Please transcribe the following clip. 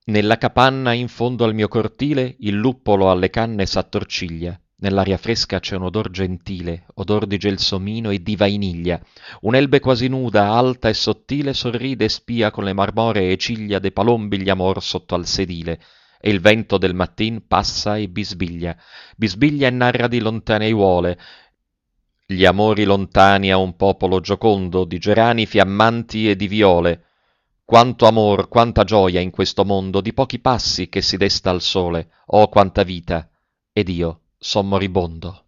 Nella capanna in fondo al mio cortile il luppolo alle canne s'attorciglia. Nell'aria fresca c'è un odor gentile, odor di gelsomino e di vainiglia. Un'elbe quasi nuda, alta e sottile, sorride e spia con le marmoree ciglia dei palombi gli amor sotto al sedile. E il vento del mattin passa e bisbiglia, bisbiglia e narra di lontane aiuole, gli amori lontani a un popolo giocondo, di gerani fiammanti e di viole. Quanto amor, quanta gioia in questo mondo, di pochi passi che si desta al sole, oh quanta vita, ed io son moribondo.